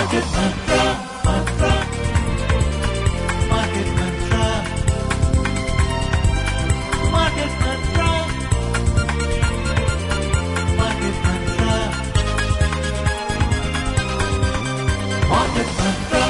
Market Mantra, Market Mantra, Market Mantra, Market Mantra, Market Mantra,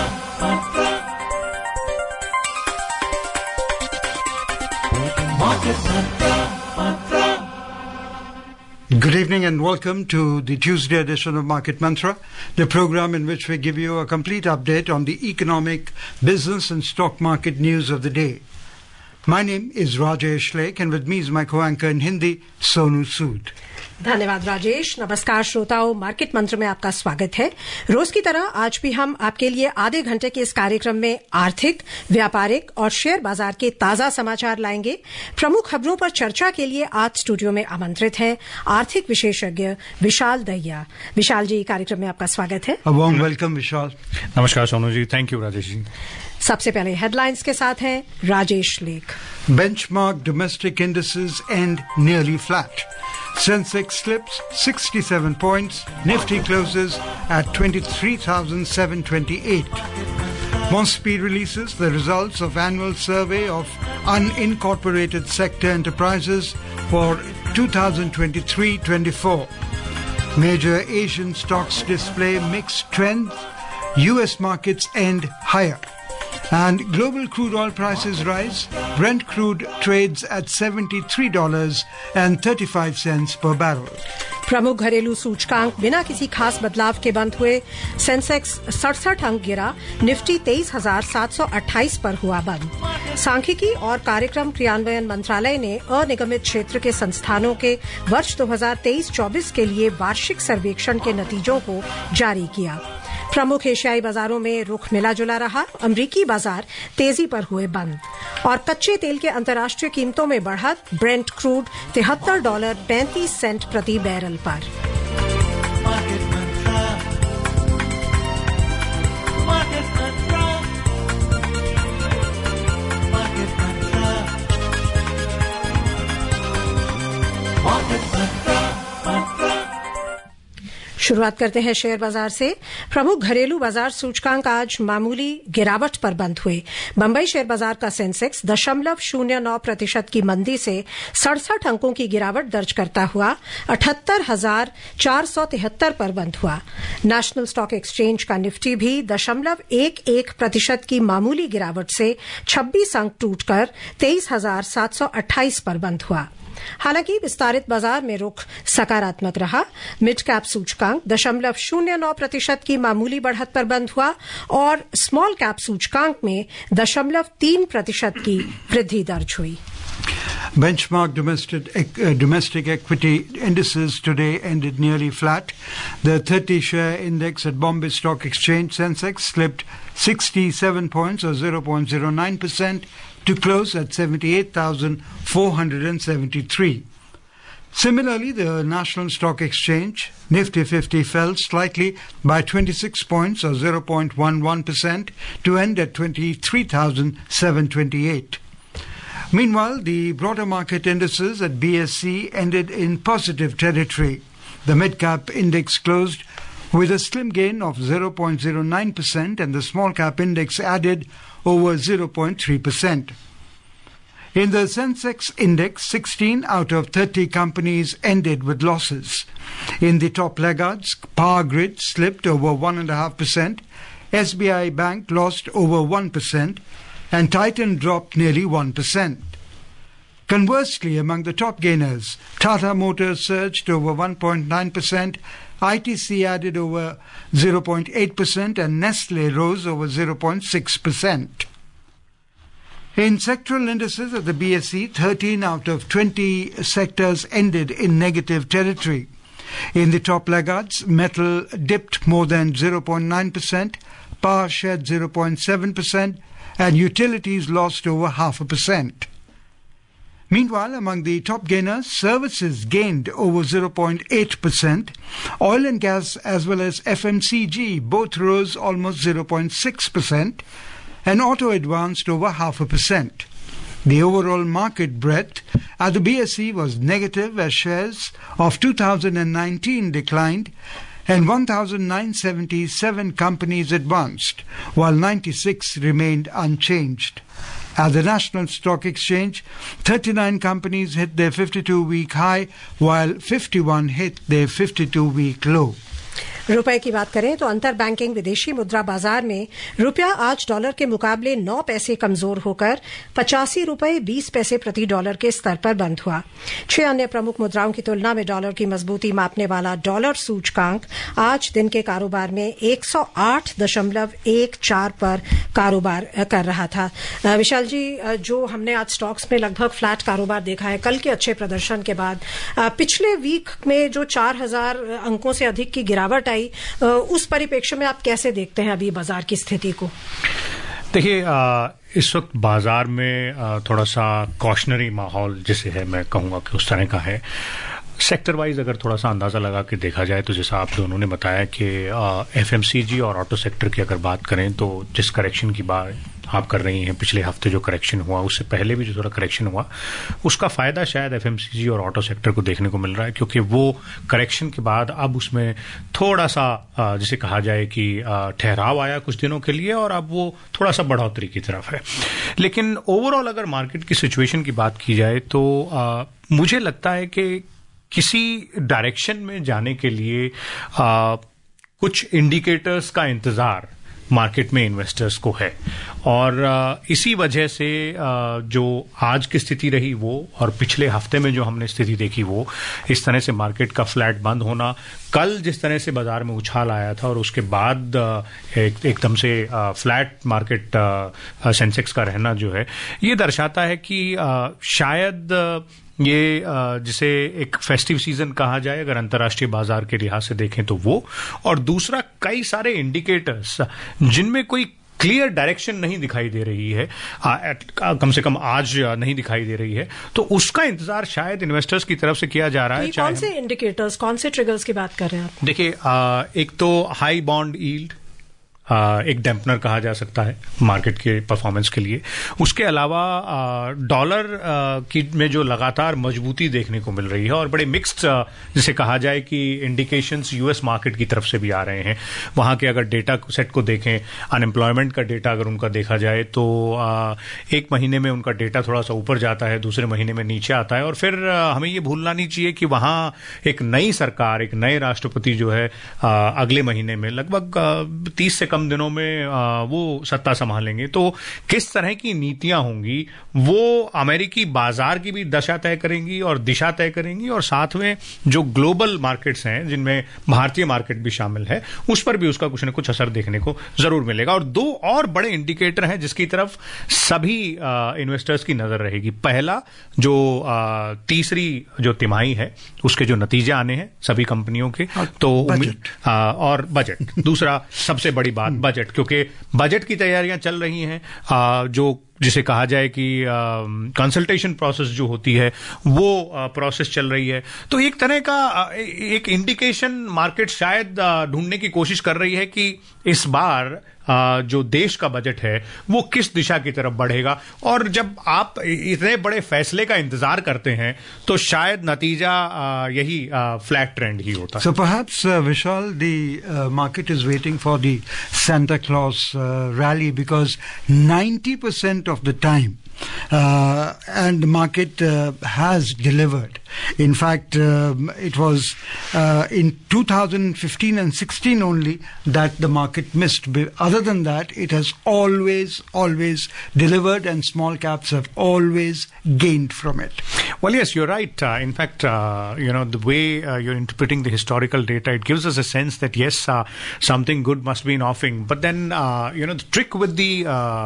Market Mantra, Mantra. Good evening and welcome to the Tuesday edition of Market Mantra, the program in which we give you a complete update on the economic, business and stock market news of the day. My name is Rajesh Lake and with me is my co-anchor in Hindi, Sonu Sood. धन्यवाद राजेश। नमस्कार श्रोताओं, market मंत्र में आपका स्वागत है। रोज की तरह आज भी हम आपके लिए आधे घंटे के इस कार्यक्रम में आर्थिक, व्यापारिक और शेयर बाजार के ताजा समाचार लाएंगे। प्रमुख खबरों पर चर्चा के लिए आज स्टूडियो में आमंत्रित हैं आर्थिक विशेषज्ञ विशाल दहिया। विशाल जी, कार्यक्रम में आपका स्वागत है। A warm welcome, Vishal. नमस्कार सोनू जी, थैंक यू राजेश जी। सबसे पहले हेडलाइंस के साथ हैं राजेश लेख। Benchmark domestic indices end nearly flat. Sensex slips 67 points. Nifty closes at 23,728. Mospi releases the results of annual survey of unincorporated sector enterprises for 2023-24. Major Asian stocks display mixed trends. U.S. markets end higher. And global crude oil prices rise. Brent crude trades at $73.35 per barrel. प्रमुख घरेलू सूचकांक बिना किसी खास बदलाव के बंद हुए। सेंसेक्स 67 अंक गिरा। निफ्टी 23,728 पर हुआ बंद। सांख्यिकी और कार्यक्रम क्रियान्वयन मंत्रालय ने अनिगमित क्षेत्र के संस्थानों के वर्ष 2023-24 के लिए वार्षिक सर्वेक्षण के नतीजों को जारी किया। प्रमुख एशियाई बाजारों में रुख मिला जुला रहा। अमरीकी बाजार तेजी पर हुए बंद और कच्चे तेल के अंतर्राष्ट्रीय कीमतों में बढ़त। ब्रेंट क्रूड $73.35 प्रति बैरल पर। शुरुआत करते हैं शेयर बाजार से। प्रमुख घरेलू बाजार सूचकांक आज मामूली गिरावट पर बंद हुए। बंबई शेयर बाजार का सेंसेक्स 0.09% की मंदी से 67 अंकों की गिरावट दर्ज करता हुआ 78,473 पर बंद हुआ। नेशनल स्टॉक एक्सचेंज का निफ्टी भी 0.11% की मामूली गिरावट से 26 अंक टूटकर 23,728 पर बंद हुआ। हालांकि विस्तारित बाजार में रुख सकारात्मक रहा। मिड कैप सूचकांक 0.09% की मामूली बढ़त पर बंद हुआ और स्मॉल कैप सूचकांक में 0.3% की वृद्धि दर्ज हुई। Benchmark domestic equity indices today ended nearly flat. The 30-share index at Bombay Stock Exchange Sensex slipped 67 points or 0.09% to close at 78,473. Similarly, the National Stock Exchange Nifty 50 fell slightly by 26 points or 0.11% to end at 23,728. Meanwhile, the broader market indices at BSE ended in positive territory. The mid-cap index closed with a slim gain of 0.09% and the small-cap index added over 0.3%. In the Sensex index, 16 out of 30 companies ended with losses. In the top laggards, Power Grid slipped over 1.5%, SBI Bank lost over 1%, and Titan dropped nearly 1%. Conversely, among the top gainers, Tata Motors surged over 1.9%, ITC added over 0.8%, and Nestle rose over 0.6%. In sectoral indices at the BSE, 13 out of 20 sectors ended in negative territory. In the top laggards, metal dipped more than 0.9%, power shed 0.7%, and utilities lost over 0.5%. Meanwhile, among the top gainers, services gained over 0.8%, oil and gas as well as FMCG both rose almost 0.6%, and auto advanced over 0.5%. The overall market breadth at the BSE was negative as shares of 2019 declined and 1,977 companies advanced, while 96 remained unchanged. At the National Stock Exchange, 39 companies hit their 52-week high, while 51 hit their 52-week low. रुपए की बात करें तो अंतर banking विदेशी मुद्रा बाजार में रुपया आज डॉलर के मुकाबले 9 पैसे कमजोर होकर 85 रुपए 20 पैसे प्रति डॉलर के स्तर पर बंद हुआ। 6 अन्य प्रमुख मुद्राओं की तुलना में डॉलर की मजबूती मापने वाला डॉलर सूचकांक आज दिन के कारोबार में 108.14 पर कारोबार कर रहा था। विशाल जी, जो हमने आज स्टॉक्स में लगभग फ्लैट कारोबार देखा है कल के अच्छे प्रदर्शन के बाद, पिछले वीक में जो 4000 अंकों से अधिक की गिरावट उस परिप्रेक्ष्य में आप कैसे देखते हैं अभी बाजार की स्थिति को? देखिए, इस वक्त बाजार में थोड़ा सा कॉशनरी माहौल जिसे है मैं कहूँगा कि उस तरह का है। सेक्टर वाइज अगर थोड़ा सा अंदाजा लगा के देखा जाए तो जैसा आप दोनों ने बताया कि एफएमसीजी और ऑटो सेक्टर की अगर बात करें तो जिस करेक्शन की बात आप कर रही हैं, पिछले हफ्ते जो करेक्शन हुआ उससे पहले भी जो थोड़ा करेक्शन हुआ उसका फायदा शायद एफएमसीजी और ऑटो सेक्टर को देखने को मिल रहा है, क्योंकि वो करेक्शन के बाद अब उसमें थोड़ा सा जिसे कहा जाए कि ठहराव आया कुछ दिनों के लिए और अब वो थोड़ा सा बढ़ोतरी की तरफ है। लेकिन ओवरऑल अगर मार्केट की सिचुएशन की बात की जाए तो मुझे लगता है कि किसी डायरेक्शन में जाने के लिए कुछ इंडिकेटर्स का इंतजार मार्केट में इन्वेस्टर्स को है, और इसी वजह से जो आज की स्थिति रही वो और पिछले हफ्ते में जो हमने स्थिति देखी वो, इस तरह से मार्केट का फ्लैट बंद होना, कल जिस तरह से बाजार में उछाल आया था और उसके बाद एकदम से फ्लैट मार्केट सेंसेक्स का रहना जो है, ये दर्शाता है कि शायद ये जिसे एक फेस्टिव सीजन कहा जाए अगर अंतर्राष्ट्रीय बाजार के लिहाज से देखें तो वो, और दूसरा कई सारे इंडिकेटर्स जिनमें कोई क्लियर डायरेक्शन नहीं दिखाई दे रही है, कम से कम आज नहीं दिखाई दे रही है, तो उसका इंतजार शायद इन्वेस्टर्स की तरफ से किया जा रहा है। कौन से इंडिकेटर्स, कौन से ट्रिगर्स की बात कर रहे हैं आप? देखिए, एक तो हाई बॉन्ड यील्ड एक डैम्पनर कहा जा सकता है मार्केट के परफॉर्मेंस के लिए। उसके अलावा डॉलर की में जो लगातार मजबूती देखने को मिल रही है और बड़े मिक्स्ड जिसे कहा जाए कि इंडिकेशंस यूएस मार्केट की तरफ से भी आ रहे हैं। वहां के अगर डेटा सेट को देखें, अनएम्प्लॉयमेंट का डेटा अगर उनका देखा जाए तो एक महीने में उनका डेटा थोड़ा सा ऊपर जाता है, दूसरे महीने में नीचे आता है, और फिर हमें ये भूलना नहीं चाहिए कि वहां एक नई सरकार, एक नए राष्ट्रपति जो है अगले महीने में लगभग 30 से कम दिनों में वो सत्ता संभालेंगे। तो किस तरह की नीतियां होंगी वो अमेरिकी बाजार की भी दशा तय करेंगी और दिशा तय करेंगी, और साथ में जो ग्लोबल मार्केट्स हैं जिनमें भारतीय मार्केट भी शामिल है उस पर भी उसका कुछ न कुछ असर देखने को जरूर मिलेगा। और दो और बड़े इंडिकेटर हैं जिसकी तरफ सभी इन्वेस्टर्स की नजर रहेगी। पहला जो तीसरी जो तिमाही है उसके जो नतीजे आने हैं सभी कंपनियों के, तो और बजट दूसरा सबसे बड़ी बात बजट, क्योंकि बजट की तैयारियां चल रही हैं, जो जिसे कहा जाए कि कंसल्टेशन प्रोसेस जो होती है वो प्रोसेस चल रही है। तो एक तरह का एक इंडिकेशन मार्केट शायद ढूंढने की कोशिश कर रही है कि इस बार जो देश का बजट है वो किस दिशा की तरफ बढ़ेगा, और जब आप इतने बड़े फैसले का इंतजार करते हैं तो शायद नतीजा यही फ्लैट ट्रेंड ही होता है। So perhaps Vishal, the market is waiting for the Santa Claus rally, because 90% of the time and the market has delivered. In fact, it was in 2015 and 16 only that the market missed. Other than that, it has always delivered, and small caps have always gained from it. Well, yes, you're right. In fact, the way you're interpreting the historical data, it gives us a sense that yes, something good must be in offing. But then, the trick with the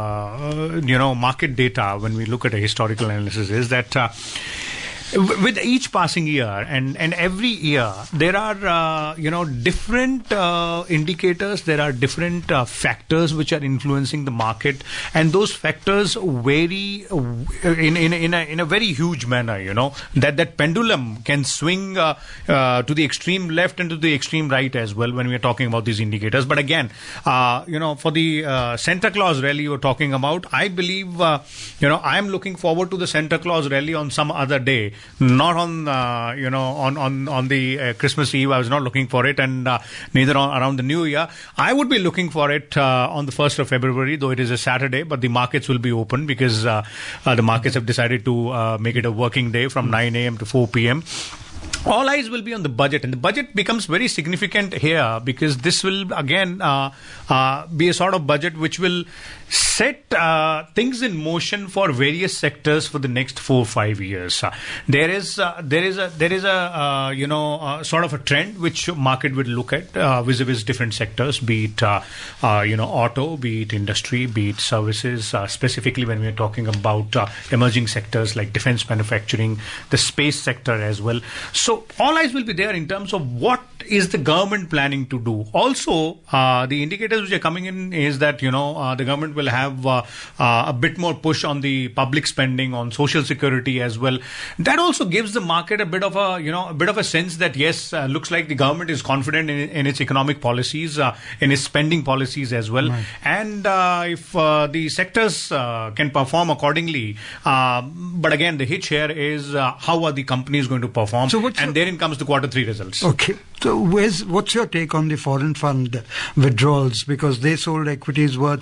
market data when we look at a historical analysis is that with each passing year and every year there are different indicators, there are different factors which are influencing the market, and those factors vary in a very huge manner. That pendulum can swing to the extreme left and to the extreme right as well when we are talking about these indicators. But again, for the Santa Claus rally you're talking about, I believe I am looking forward to the Santa Claus rally on some other day, not on on the Christmas Eve. I was not looking for it, and neither around the New Year. I would be looking for it on the 1st of February, though it is a Saturday. But the markets will be open because the markets have decided to make it a working day from 9 a.m. to 4 p.m. All eyes will be on the budget, and the budget becomes very significant here because this will again be a sort of budget which will set things in motion for various sectors for the next 4 or 5 years. There is a sort of a trend which market would look at vis-a-vis different sectors, be it auto, be it industry, be it services. Specifically, when we are talking about emerging sectors like defense manufacturing, the space sector as well. So all eyes will be there in terms of what is the government planning to do. Also, the indicators which are coming in is that the government will have a bit more push on the public spending on social security as well. That also gives the market a bit of a sense that yes, looks like the government is confident in its economic policies, in its spending policies as well. Right. And if the sectors can perform accordingly, but again, the hitch here is how are the companies going to perform? And therein comes the quarter 3 results. Okay. So what's your take on the foreign fund withdrawals? Because they sold equities worth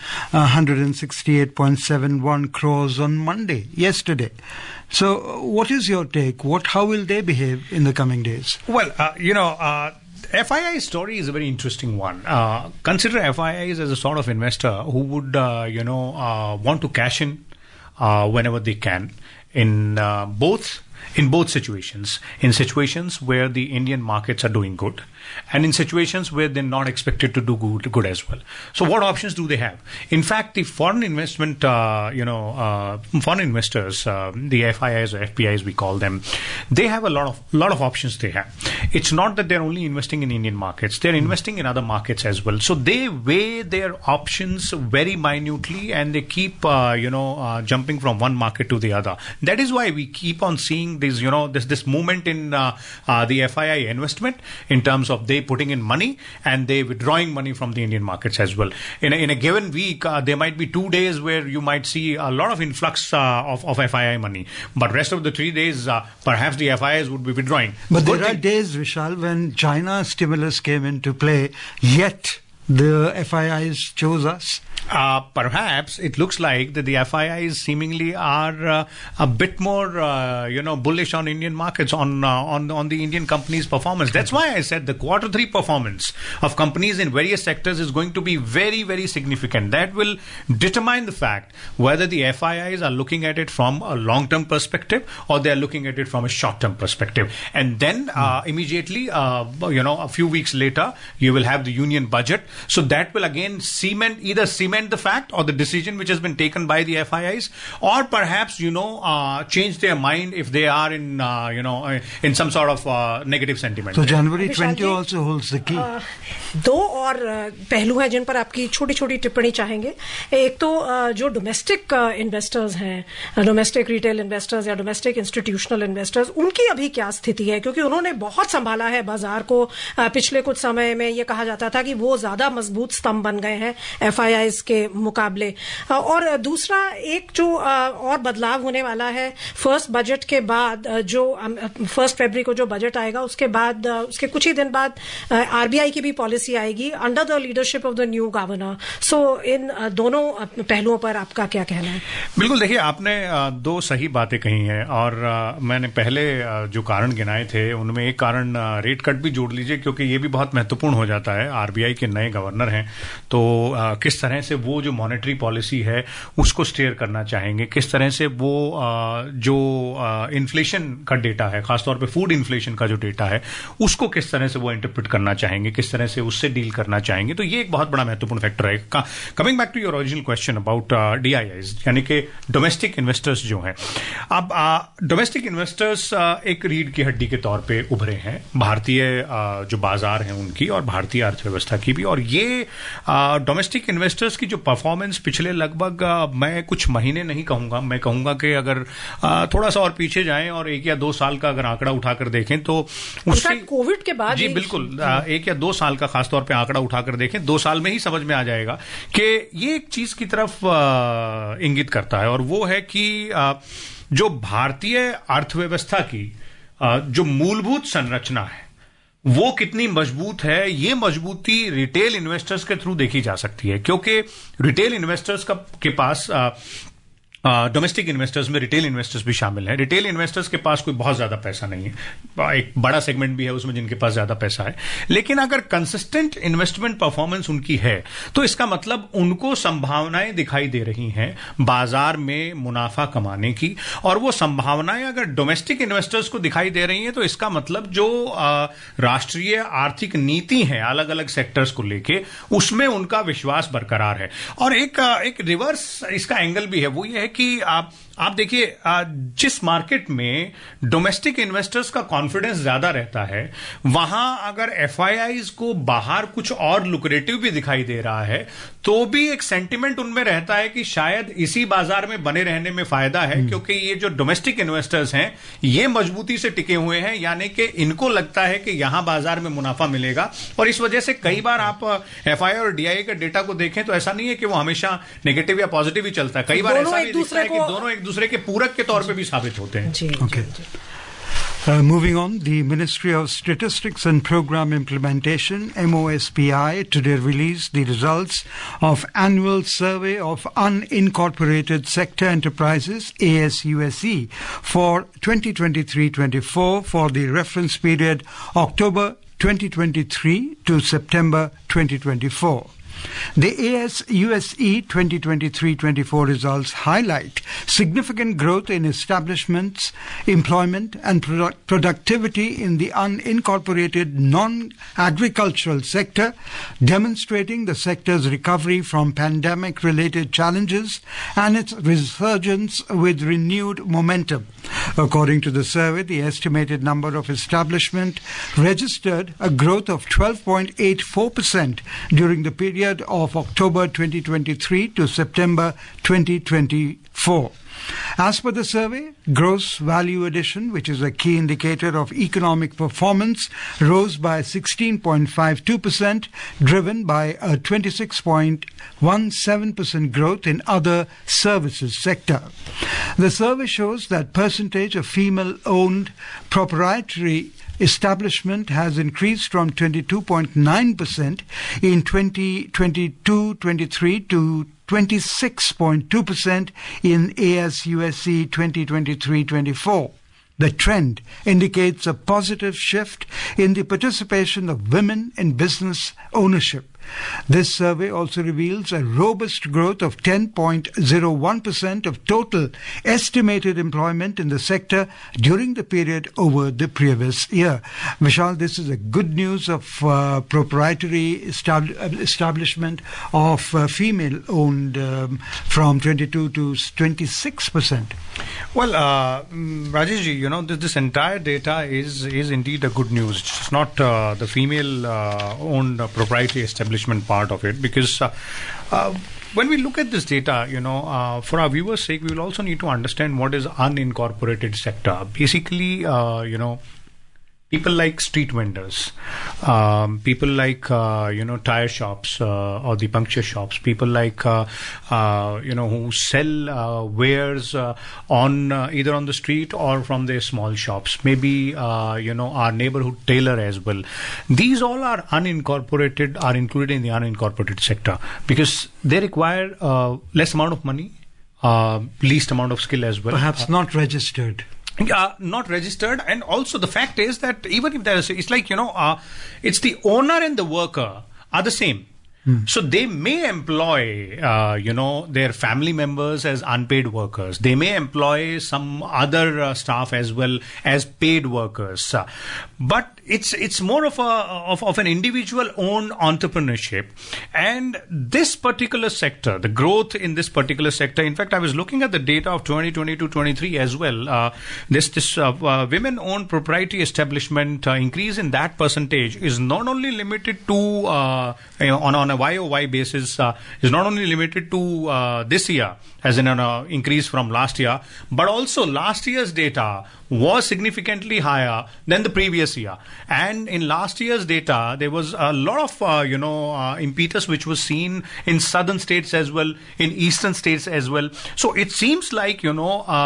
168.71 crores on yesterday. So what is your take? How will they behave in the coming days? Well, FII's story is a very interesting one. Consider FIIs as a sort of investor who would, want to cash in whenever they can in both situations. In situations where the Indian markets are doing good, and in situations where they're not expected to do good as well. So what options do they have? In fact, the foreign investment, foreign investors, the FIIs or FPIs we call them, they have a lot of options they have. It's not that they're only investing in Indian markets, they're investing in other markets as well. So they weigh their options very minutely and they keep, jumping from one market to the other. That is why we keep on seeing this movement in the FII investment in terms of they putting in money and they withdrawing money from the Indian markets as well. In a given week, there might be 2 days where you might see a lot of influx of FII money, but rest of the 3 days, perhaps the FIIs would be withdrawing. But there are days, Vishal, when China stimulus came into play, yet the FIIs chose us. Perhaps it looks like that the FIIs seemingly are a bit more, bullish on Indian markets, on the Indian companies' performance. That's why I said the quarter 3 performance of companies in various sectors is going to be very, very significant. That will determine the fact whether the FIIs are looking at it from a long-term perspective or they are looking at it from a short-term perspective. And then immediately, a few weeks later, you will have the union budget. So that will again cement the fact or the decision which has been taken by the FIIs, or perhaps change their mind if they are in some sort of negative sentiment. So January 20 also holds the key. 2 और पहलू हैं जिन पर आपकी छोटी छोटी टिप्पणी चाहेंगे. एक तो जो डोमेस्टिक इन्वेस्टर्स हैं, डोमेस्टिक रिटेल इन्वेस्टर्स या डोमेस्टिक इंस्टीट्यूशनल इन्वेस्टर्स, उनकी अभी क्या स्थिति है? क्योंकि उन्होंने बहुत संभाला है बाजार को. पिछले कुछ समय में ये कहा जाता था कि वो ज्यादा मजबूत स्तंभ बन गए हैं FIIs के मुकाबले. और दूसरा एक जो और बदलाव होने वाला है फर्स्ट बजट के बाद, जो 1 फरवरी को जो बजट आएगा उसके बाद, उसके कुछ ही दिन बाद RBI की भी पॉलिसी आएगी under the leadership of the new governor. So इन दोनों पहलुओं पर आपका क्या कहना है? बिल्कुल, देखिए आपने 2 सही बातें कही हैं और मैंने पहले जो कारण गिनाए थे उनमें एक कारण रेट कट भी जोड़ लीजिए, क्योंकि ये भी बहुत महत्वपूर्ण हो जाता है. RBI के नए गवर्नर हैं तो किस तरह से वो जो मॉनेटरी पॉलिसी है उसको स्टीयर करना चाहेंगे, किस तरह से वो जो इन्फ्लेशन का डेटा है, खासतौर पे फूड इन्फ्लेशन का जो डेटा है उसको किस तरह से वो इंटरप्रेट करना चाहेंगे, किस तरह से उससे डील करना चाहेंगे. तो ये एक बहुत बड़ा महत्वपूर्ण फैक्टर है. Coming back to your original question about DIIs, यानी कि डोमेस्टिक इन्वेस्टर्स जो हैं. अब डोमेस्टिक इन्वेस्टर्स एक रीढ़ की हड्डी के तौर पे उभरे हैं भारतीय जो बाजार हैं उनकी और भारतीय अर्थव्यवस्था की भी. और ये डोमेस्टिक इन्वेस्टर्स की जो परफॉर्मेंस पिछले लगभग मैं कुछ महीने नहीं कहूंगा, मैं कहूंगा कि अगर थोड़ा सा और पीछे जाएं और 1 या 2 साल का अगर आंकड़ा उठाकर देखें तो उससे कोविड के बाद, जी बिल्कुल, 1 या 2 साल का खासतौर पे आंकड़ा उठाकर देखें, 2 साल में ही समझ में आ जाएगा कि ये एक चीज की तरफ इंगित करता है और वो है कि जो भारतीय अर्थव्यवस्था की जो मूलभूत संरचना है वो कितनी मजबूत है, ये मजबूती रिटेल इन्वेस्टर्स के थ्रू देखी जा सकती है, क्योंकि रिटेल इन्वेस्टर्स के पास डोमेस्टिक इन्वेस्टर्स में रिटेल इन्वेस्टर्स भी शामिल हैं। रिटेल इन्वेस्टर्स के पास कोई बहुत ज्यादा पैसा नहीं है, एक बड़ा सेगमेंट भी है उसमें जिनके पास ज्यादा पैसा है, लेकिन अगर कंसिस्टेंट इन्वेस्टमेंट परफॉर्मेंस उनकी है तो इसका मतलब उनको संभावनाएं दिखाई दे रही हैं बाजार में मुनाफा कमाने की, और वो संभावनाएं अगर डोमेस्टिक इन्वेस्टर्स को दिखाई दे रही हैं तो इसका मतलब जो राष्ट्रीय आर्थिक नीति है अलग अलग सेक्टर्स को लेके उसमें उनका विश्वास बरकरार है। और एक रिवर्स इसका एंगल भी है, वो ये है कि आप देखिए जिस मार्केट में डोमेस्टिक इन्वेस्टर्स का कॉन्फिडेंस ज्यादा रहता है वहां अगर एफआईआईज को बाहर कुछ और लुक्रेटिव भी दिखाई दे रहा है तो भी एक सेंटिमेंट उनमें रहता है कि शायद इसी बाजार में बने रहने में फायदा है, क्योंकि ये जो डोमेस्टिक इन्वेस्टर्स हैं ये मजबूती से टिके हुए हैं, यानी कि इनको लगता है कि यहां बाजार में मुनाफा मिलेगा। और इस वजह से कई बार आप एफआईआई और डीआई के डेटा को देखें तो ऐसा नहीं है कि वो हमेशा नेगेटिव या पॉजिटिव ही चलता है, कई बार ऐसा भी दिखता है कि दोनों एक दूसरे के पूरक के तौर पे भी साबित होते हैं। Okay. Moving on, the Ministry of Statistics and Program Implementation, MOSPI, today released the results of annual survey of unincorporated sector enterprises, ASUSE, for 2023-24 for the reference period October 2023 to September 2024. The ASUSE 2023-24 results highlight significant growth in establishments, employment and productivity in the unincorporated non-agricultural sector, demonstrating the sector's recovery from pandemic-related challenges and its resurgence with renewed momentum. According to the survey, the estimated number of establishments registered a growth of 12.84% during the period of October 2023 to September 2024. As per the survey, gross value addition, which is a key indicator of economic performance, rose by 16.52%, driven by a 26.17% growth in other services sector. The survey shows that percentage of female-owned proprietary establishment has increased from 22.9% in 2022-23 to 26.2% in ASUSE 2023-24. The trend indicates a positive shift in the participation of women in business ownership. This survey also reveals a robust growth of 10.01% of total estimated employment in the sector during the period over the previous year. Vishal, this is a good news of proprietary establishment of female-owned from 22 to 26%. Well, Rajesh ji, this entire data is indeed a good news. It's not the female-owned proprietary establishment part of it, because when we look at this data, for our viewers' sake, we will also need to understand what is unincorporated sector. Basically, people like street vendors, people like, tire shops or the puncture shops, people like, who sell wares on either on the street or from their small shops. Maybe, our neighborhood tailor as well. These all are included in the unincorporated sector because they require less amount of money, least amount of skill as well. Perhaps not registered. Not registered, and also the fact is that even if there is, it's like it's the owner and the worker are the same. So they may employ, their family members as unpaid workers. They may employ some other staff as well as paid workers. But it's more of an individual-owned entrepreneurship. And this particular sector, the growth in this particular sector, in fact, I was looking at the data of 2022-23 as well. This women-owned proprietary establishment increase in that percentage is not only limited to on a YOY basis, is not only limited to this year, as in an increase from last year, but also last year's data was significantly higher than the previous year. And in last year's data, there was a lot of, impetus which was seen in southern states as well, in eastern states as well. So it seems like,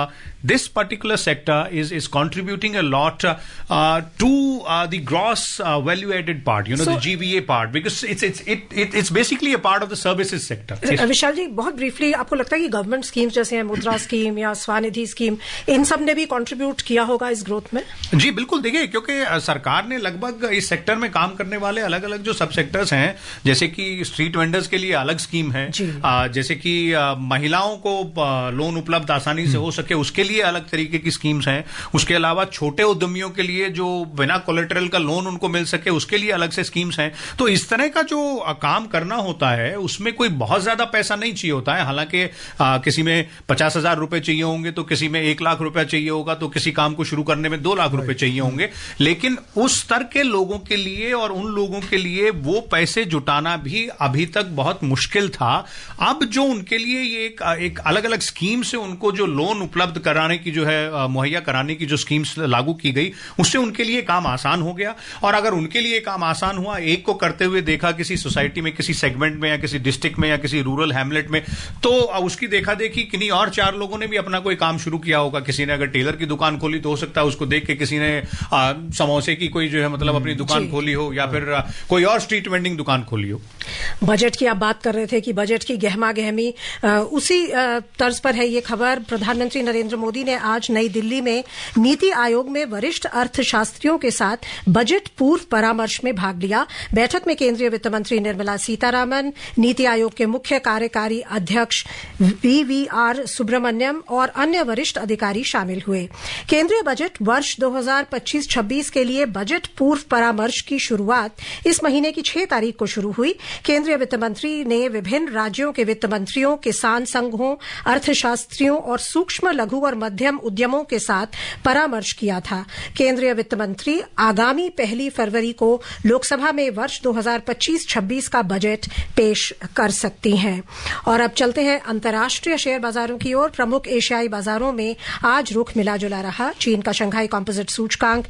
this particular sector is contributing a lot to the gross value added part, you know, the GVA part, because it's basically a part of the services sector. विशाल जी, बहुत briefly, आपको लगता है कि government schemes जैसे मुद्रा scheme या Svanidhi scheme, इन सब ने भी कंट्रीब्यूट किया होगा इस ग्रोथ में? जी बिल्कुल, देखिए, क्योंकि सरकार ने लगभग इस सेक्टर में काम करने वाले अलग अलग जो सब सेक्टर्स हैं, जैसे कि स्ट्रीट वेंडर्स के लिए अलग स्कीम है, जैसे कि महिलाओं को लोन उपलब्ध आसानी से हो सके उसके लिए अलग तरीके की स्कीम्स हैं, उसके अलावा छोटे उद्यमियों के लिए जो बिना कोलेटरल का लोन उनको मिल सके उसके लिए अलग से स्कीम्स हैं। तो इस तरह का जो काम करना होता है उसमें कोई बहुत ज्यादा पैसा नहीं चाहिए होता है। हालांकि किसी में 50,000 रुपए चाहिए होंगे तो किसी में 1 लाख रुपया चाहिए होगा, तो किसी काम को शुरू करने में 2 लाख रुपए चाहिए होंगे, लेकिन उस स्तर के लोगों के लिए और उन लोगों के लिए वो पैसे जुटाना भी अभी तक बहुत मुश्किल था। अब जो उनके लिए ये एक अलग अलग स्कीम से उनको जो लोन उपलब्ध कराने की जो है, मुहैया कराने की जो स्कीम्स लागू की गई, उससे उनके लिए काम आसान हो गया। और अगर उनके लिए काम आसान हुआ, एक को करते हुए देखा किसी सोसाइटी में, किसी सेगमेंट में या किसी डिस्ट्रिक्ट में या किसी रूरल हैमलेट में, तो उसकी देखा देखी किन्हीं और 4 लोगों ने भी अपना कोई काम शुरू किया होगा। किसी ने अगर टेलर की दुकान खोली तो हो सकता है उसको देख के किसी ने समोसे की कोई जो है मतलब अपनी दुकान खोली हो, या फिर कोई और स्ट्रीट वेंडिंग दुकान खोली हो। बजट की आप बात कर रहे थे कि बजट की गहमा गहमी, उसी तर्ज पर है ये खबर। प्रधानमंत्री नरेंद्र मोदी ने आज नई दिल्ली में नीति आयोग में वरिष्ठ अर्थशास्त्रियों के साथ बजट पूर्व परामर्श में भाग लिया। बैठक में केंद्रीय वित्त मंत्री निर्मला सीतारामन, नीति आयोग के मुख्य कार्यकारी अध्यक्ष VVR सुब्रमण्यम और अन्य वरिष्ठ अधिकारी शामिल हुए। केंद्रीय बजट वर्ष 2025-26 के लिए बजट पूर्व परामर्श की शुरुआत इस महीने की 6 तारीख को शुरू हुई। केंद्रीय वित्त मंत्री ने विभिन्न राज्यों के वित्त मंत्रियों, किसान संघों, अर्थशास्त्रियों और सूक्ष्म, लघु और मध्यम उद्यमों के साथ परामर्श किया था। केंद्रीय वित्त मंत्री आगामी 1 फरवरी को लोकसभा में वर्ष 2025-26 का बजट पेश कर सकती हैं। और अब चलते हैं अंतर्राष्ट्रीय शेयर बाजारों की ओर। प्रमुख एशियाई बाजारों में आज रुख मिला जुला रहा। चीन का शंघाई कॉम्पोजिट सूचकांक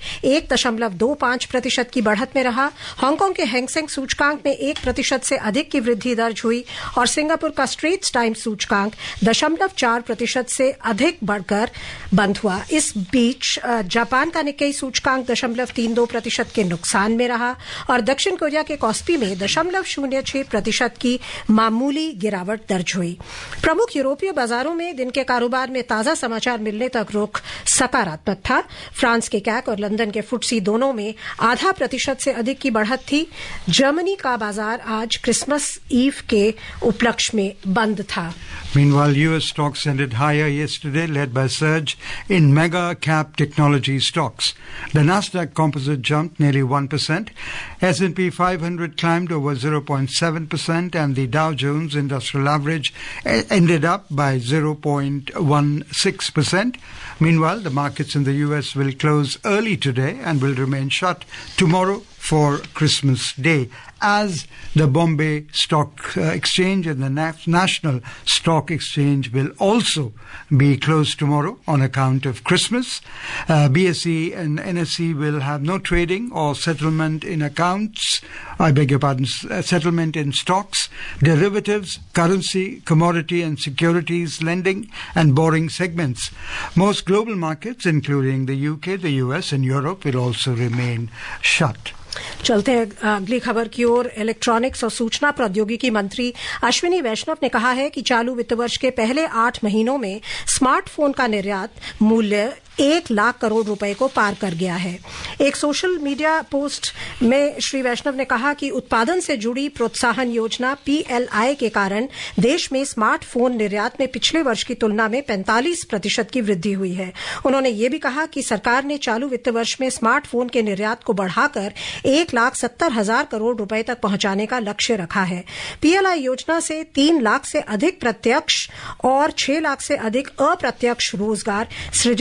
1.25% की बढ़त में रहा। हांगकांग के हैंगसेंग सूचकांक में 1% से अधिक की वृद्धि दर्ज हुई और सिंगापुर का स्ट्रेट्स टाइम्स सूचकांक 0.4% से अधिक बढ़कर बंद हुआ। इस बीच जापान का निक्केई सूचकांक 0.32% के नुकसान में रहा और दक्षिण कोरिया के कॉस्पी में 0.06% की मामूली गिरावट दर्ज हुई। प्रमुख यूरोपीय बाजारों में दिन के कारोबार में ताजा समाचार मिलने तक रुख सकारात्मक था। फ्रांस के कैक और लंदन के फुटसी दोनों में 0.5% से अधिक की बढ़त थी। जर्मनी का बाजार आज क्रिसमस ईव के उपलक्ष्य में बंद था। Meanwhile, US stocks ended higher yesterday, led by a surge in mega-cap technology stocks. The Nasdaq Composite jumped nearly 1%. S&P 500 climbed over 0.7%, and the Dow Jones Industrial Average ended up by 0.16%. Meanwhile, the markets in the US will close early today and will remain shut tomorrow for Christmas Day, as the Bombay Stock Exchange and the National Stock Exchange will also be closed tomorrow on account of Christmas. BSE and NSE will have no trading or settlement in accounts, settlement in stocks, derivatives, currency, commodity and securities lending and borrowing segments. Most global markets, including the UK, the US and Europe, will also remain shut. चलते हैं अगली खबर की ओर। Electronics और सूचना प्रौद्योगिकी मंत्री अश्विनी वैष्णव ने कहा है कि चालू वित्त वर्ष के पहले 8 महीनों में स्मार्टफोन का निर्यात मूल्य 1 लाख करोड़ रुपए को पार कर गया है। एक सोशल मीडिया पोस्ट में श्री वैष्णव ने कहा कि उत्पादन से जुड़ी प्रोत्साहन योजना PLI के कारण देश में स्मार्टफोन निर्यात में पिछले वर्ष की तुलना में 45% की वृद्धि हुई है। उन्होंने ये भी कहा कि सरकार ने चालू वित्त वर्ष में स्मार्टफोन के निर्यात को बढ़ाकर 1,70,000 करोड़ रुपए तक पहुंचाने का लक्ष्य रखा है। PLI योजना से 3 लाख से अधिक प्रत्यक्ष और 6 लाख से अधिक अप्रत्यक्ष रोजगार सृजित हुए हैं।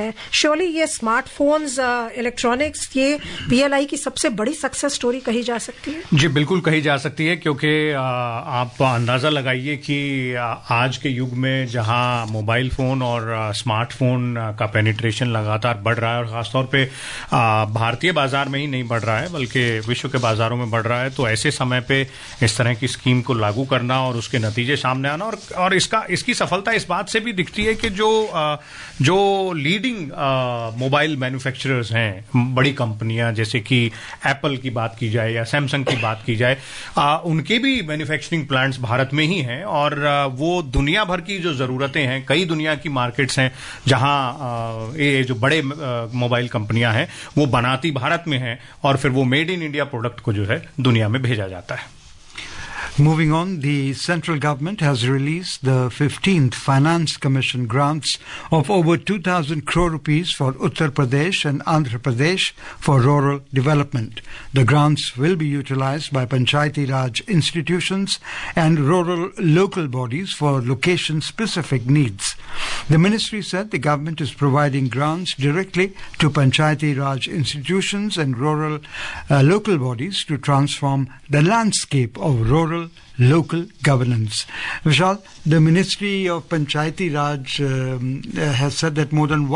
हैं, श्योरली ये स्मार्टफोन्स, इलेक्ट्रॉनिक्स, ये पीएलआई की सबसे बड़ी सक्सेस स्टोरी कही जा सकती है। जी बिल्कुल कही जा सकती है, क्योंकि आप अंदाजा लगाइए कि आज के युग में जहां मोबाइल फोन और स्मार्टफोन का पेनिट्रेशन लगातार बढ़ रहा है और खासतौर पे भारतीय बाजार में ही नहीं बढ़ रहा है बल्कि विश्व के बाजारों में बढ़ रहा है, तो ऐसे समय पे इस तरह की स्कीम को लागू करना और उसके नतीजे सामने आना और इसकी सफलता इस बात से भी दिखती है कि जो लीडिंग मोबाइल मैन्युफैक्चरर्स हैं, बड़ी कंपनियां जैसे कि एप्पल की बात की जाए या सैमसंग की बात की जाए, उनके भी मैन्युफैक्चरिंग प्लांट्स भारत में ही हैं और वो दुनिया भर की जो जरूरतें हैं, कई दुनिया की मार्केट्स हैं जहां ये जो बड़े मोबाइल कंपनियां हैं वो बनाती भारत में हैं और फिर वो मेड इन इंडिया प्रोडक्ट को जो है दुनिया में भेजा जाता है। Moving on, the central government has released the 15th Finance Commission grants of over 2,000 crore rupees for Uttar Pradesh and Andhra Pradesh for rural development. The grants will be utilized by Panchayati Raj institutions and rural local bodies for location-specific needs. The ministry said the government is providing grants directly to Panchayati Raj institutions and rural local bodies to transform the landscape of rural local governance. Vishal, the Ministry of Panchayati Raj has said that more than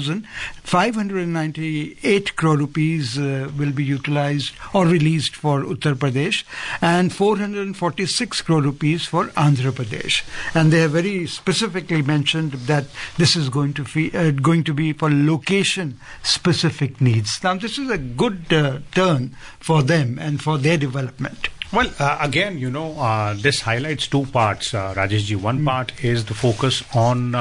1,598 crore rupees will be utilized or released for Uttar Pradesh and 446 crore rupees for Andhra Pradesh. And they have very specifically mentioned that this is going to be for location-specific needs. Now, this is a good turn for them and for their development. Well, again, this highlights two parts, Rajesh ji. One part is the focus on,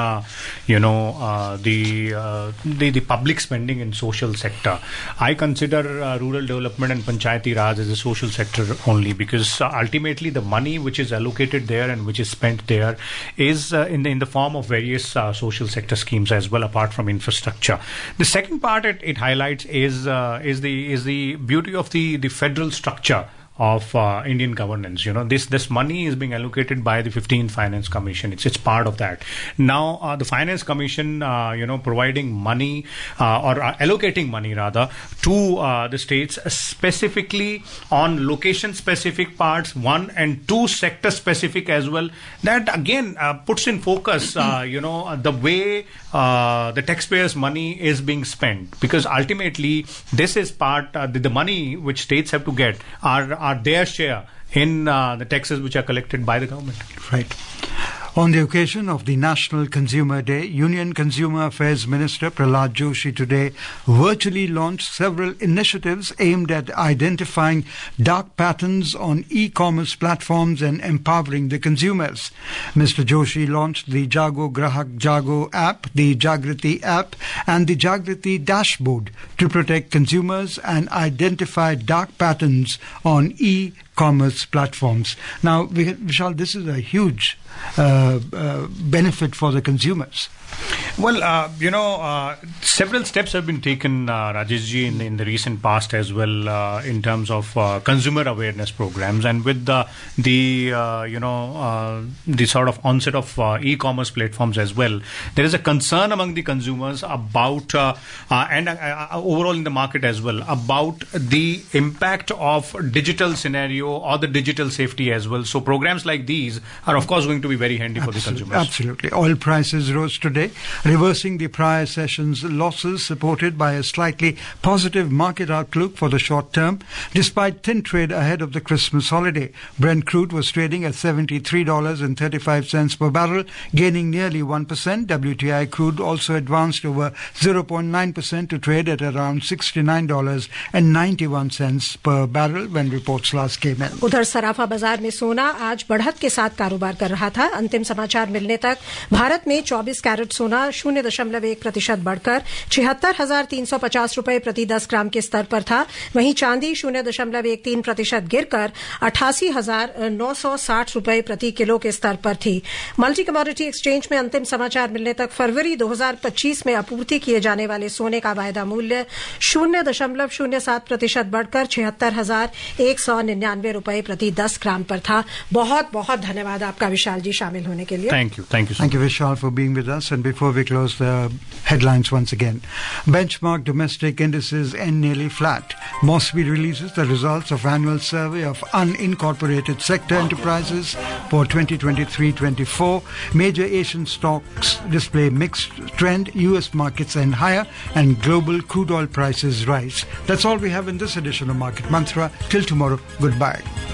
the public spending in social sector. I consider rural development and Panchayati Raj as a social sector only because ultimately the money which is allocated there and which is spent there is in the form of various social sector schemes as well, apart from infrastructure. The second part it highlights is the beauty of the federal structure of Indian governance. This money is being allocated by the 15th Finance Commission. It's part of that. Now, the Finance Commission, providing money or allocating money rather to the states specifically on location-specific parts, 1 and 2 sector-specific as well. That again puts in focus, the way the taxpayers' money is being spent, because ultimately this is part the money which states have to get are their share in the taxes which are collected by the government. Right. On the occasion of the National Consumer Day, Union Consumer Affairs Minister Prahlad Joshi today virtually launched several initiatives aimed at identifying dark patterns on e-commerce platforms and empowering the consumers. Mr. Joshi launched the Jago Grahak Jago app, the Jagriti app, and the Jagriti dashboard to protect consumers and identify dark patterns on e-commerce platforms. Now, Vishal, this is a huge benefit for the consumers. Well, several steps have been taken, Rajesh ji, in the recent past as well, in terms of consumer awareness programs, and with the sort of onset of e-commerce platforms as well. There is a concern among the consumers about and overall in the market as well about the impact of digital scenario or the digital safety as well. So programs like these are of course going to be very handy for the consumers. Absolutely. Oil prices rose today, reversing the prior session's losses, supported by a slightly positive market outlook for the short term. Despite thin trade ahead of the Christmas holiday, Brent crude was trading at $73.35 per barrel, gaining nearly 1%. WTI crude also advanced over 0.9% to trade at around $69.91 per barrel when reports last came in. उधर सराफा बाजार में सोना आज बढ़त के साथ कारोबार कर रहा था। अंतिम समाचार मिलने तक भारत में 24 कैरेट सोना 0.1% बढ़कर 76,350 रुपए प्रति 10 ग्राम के स्तर पर था। वहीं चांदी 0.13% गिरकर 88,960 रुपए प्रति किलो के स्तर पर थी। मल्टी कमोडिटी एक्सचेंज में अंतिम समाचार मिलने तक फरवरी 2025 में आपूर्ति किए जाने वाले सोने का वायदा मूल्य 0.07% बढ़कर 76,199 रुपए प्रति 10 ग्राम पर था। बहुत बहुत धन्यवाद आपका विशाल जी शामिल होने के लिए। Thank you. Thank you, Vishal, for being with us. And before we we close the headlines once again. Benchmark domestic indices end nearly flat. Mossby releases the results of annual survey of unincorporated sector enterprises for 2023-24. Major Asian stocks display mixed trend. U.S. markets end higher and global crude oil prices rise. That's all we have in this edition of Market Mantra. Till tomorrow, goodbye.